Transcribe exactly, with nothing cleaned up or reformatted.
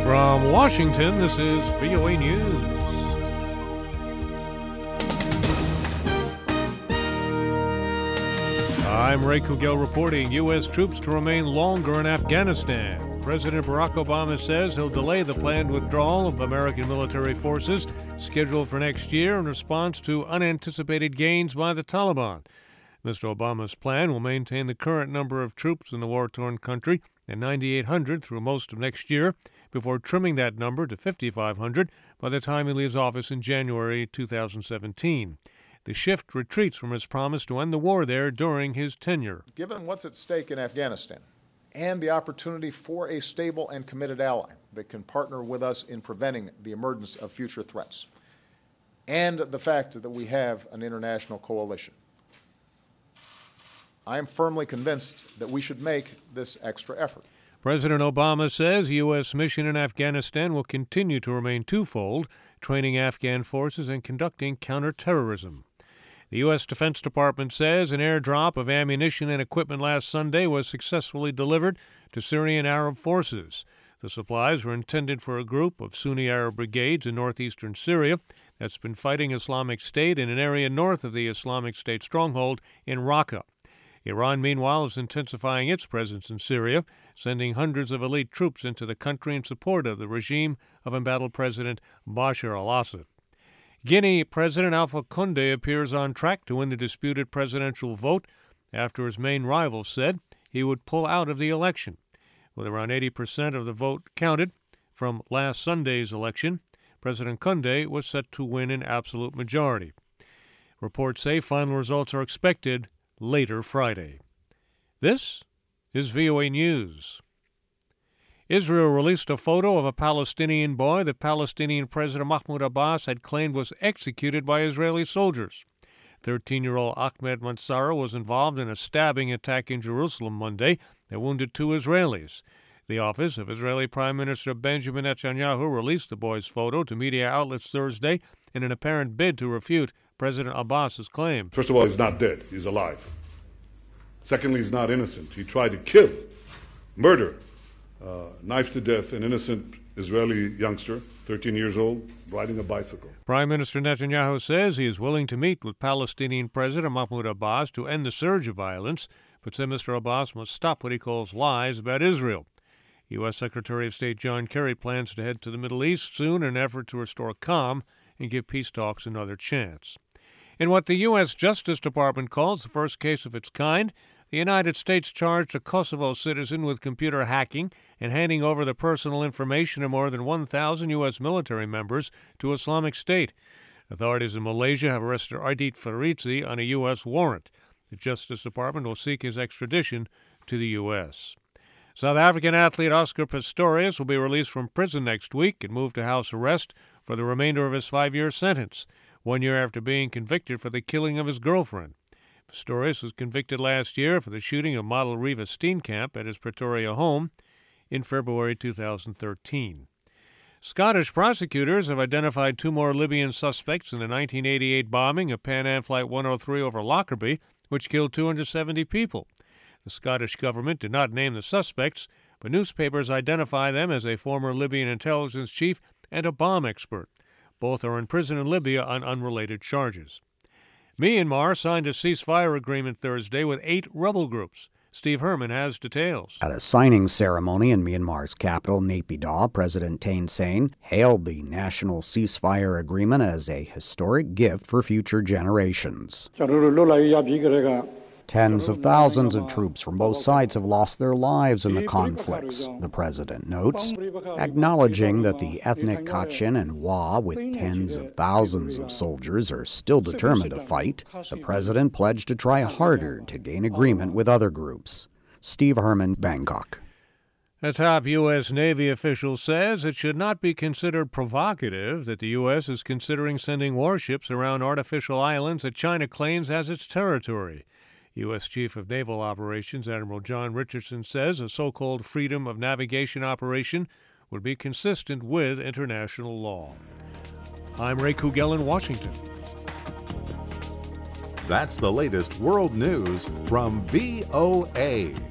From Washington, this is V O A News. I'm Ray Kugel reporting U S troops to remain longer in Afghanistan. President Barack Obama says he'll delay the planned withdrawal of American military forces scheduled for next year in response to unanticipated gains by the Taliban. Mister Obama's plan will maintain the current number of troops in the war-torn country at ninety-eight hundred through most of next year, before trimming that number to fifty-five hundred by the time he leaves office in January two thousand seventeen. The shift retreats from his promise to end the war there during his tenure. Given what's at stake in Afghanistan and the opportunity for a stable and committed ally that can partner with us in preventing the emergence of future threats, and the fact that we have an international coalition, I am firmly convinced that we should make this extra effort. President Obama says the U S mission in Afghanistan will continue to remain twofold: training Afghan forces and conducting counterterrorism. The U S Defense Department says an airdrop of ammunition and equipment last Sunday was successfully delivered to Syrian Arab forces. The supplies were intended for a group of Sunni Arab brigades in northeastern Syria that's been fighting Islamic State in an area north of the Islamic State stronghold in Raqqa. Iran, meanwhile, is intensifying its presence in Syria, sending hundreds of elite troops into the country in support of the regime of embattled President Bashar al-Assad. Guinea President Alpha Condé appears on track to win the disputed presidential vote after his main rival said he would pull out of the election. With around eighty percent of the vote counted from last Sunday's election, President Condé was set to win an absolute majority. Reports say final results are expected later Friday. This is V O A News. Israel released a photo of a Palestinian boy that Palestinian President Mahmoud Abbas had claimed was executed by Israeli soldiers. thirteen-year-old Ahmed Mansara was involved in a stabbing attack in Jerusalem Monday that wounded two Israelis. The office of Israeli Prime Minister Benjamin Netanyahu released the boy's photo to media outlets Thursday in an apparent bid to refute President Abbas's claim. First of all, he's not dead. He's alive. Secondly, he's not innocent. He tried to kill, murder, uh, knife to death an innocent Israeli youngster, thirteen years old, riding a bicycle. Prime Minister Netanyahu says he is willing to meet with Palestinian President Mahmoud Abbas to end the surge of violence, but said Mister Abbas must stop what he calls lies about Israel. U S Secretary of State John Kerry plans to head to the Middle East soon in an effort to restore calm and give peace talks another chance. In what the U S Justice Department calls the first case of its kind, the United States charged a Kosovo citizen with computer hacking and handing over the personal information of more than one thousand U S military members to Islamic State. Authorities in Malaysia have arrested Ardit Farizi on a U S warrant. The Justice Department will seek his extradition to the U S South African athlete Oscar Pistorius will be released from prison next week and moved to house arrest for the remainder of his five-year sentence, one year after being convicted for the killing of his girlfriend. Pistorius was convicted last year for the shooting of model Reva Steenkamp at his Pretoria home in February two thousand thirteen. Scottish prosecutors have identified two more Libyan suspects in the nineteen eighty-eight bombing of Pan Am Flight one oh three over Lockerbie, which killed two hundred seventy people. The Scottish government did not name the suspects, but newspapers identify them as a former Libyan intelligence chief and a bomb expert. Both are in prison in Libya on unrelated charges. Myanmar signed a ceasefire agreement Thursday with eight rebel groups. Steve Herman has details. At a signing ceremony in Myanmar's capital, Naypyidaw, President Thein Sein hailed the national ceasefire agreement as a historic gift for future generations. Tens of thousands of troops from both sides have lost their lives in the conflicts, the president notes, acknowledging that the ethnic Kachin and Wa, with tens of thousands of soldiers, are still determined to fight. The president pledged to try harder to gain agreement with other groups. Steve Herman, Bangkok. A top U S. Navy official says it should not be considered provocative that the U S is considering sending warships around artificial islands that China claims as its territory. U S. Chief of Naval Operations Admiral John Richardson says a so-called freedom of navigation operation would be consistent with international law. I'm Ray Kugel in Washington. That's the latest world news from V O A.